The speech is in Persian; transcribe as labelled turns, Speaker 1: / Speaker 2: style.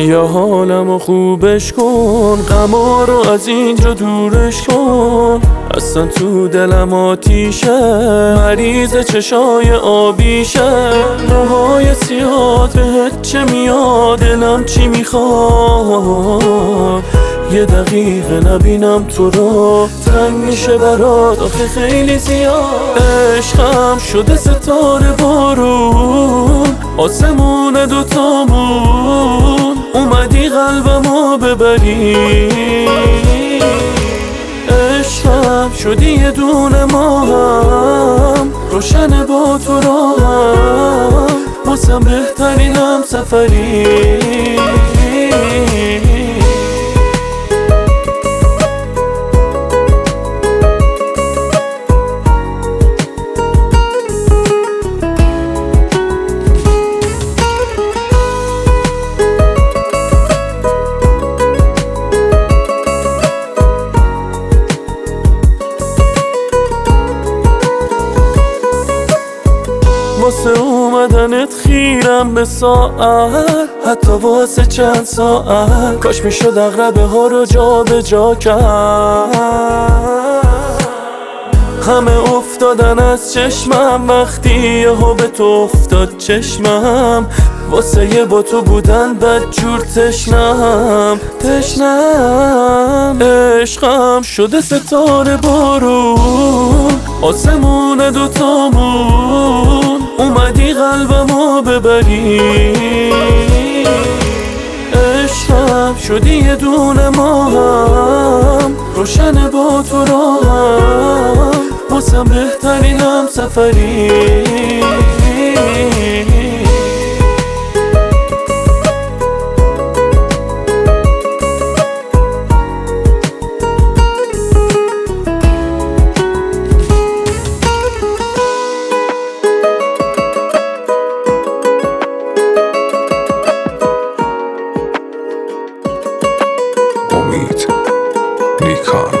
Speaker 1: بیا حالمو خوبش کن، غما رو از اینجا دورش کن. اصلا تو دلم آتیشه، مریض چشای آبیشه. موهای سیاه بهت چه میاد، دلم چی میخواد. یه دقیقه نبینم تو رو تنگ میشه برات آخه خیلی زیاد. عشقم شده ستاره بارون، آسمون دوتامون. اومدی قلبمو ببری، عشقم شدی یه دونه ماهم. روشن با تو راهم، واسم بهترین همسفری. واسه اومدنت خیرم به ساعت، حتی واسه چند ساعت. کاش میشد اغربه ها رو جا به جا کرد. همه افتادن از چشمم وقتی یهو به تو افتاد چشمم. واسه یه با تو بودن بدجور تشنم. عشقم شده ستاره بارون، آسمون دوتامون. اومدی قلبمو ببری، عشقم شدی یه دونه ماهم. روشن با تو راهم، واسم بهترین همسفری.
Speaker 2: امید نیکان.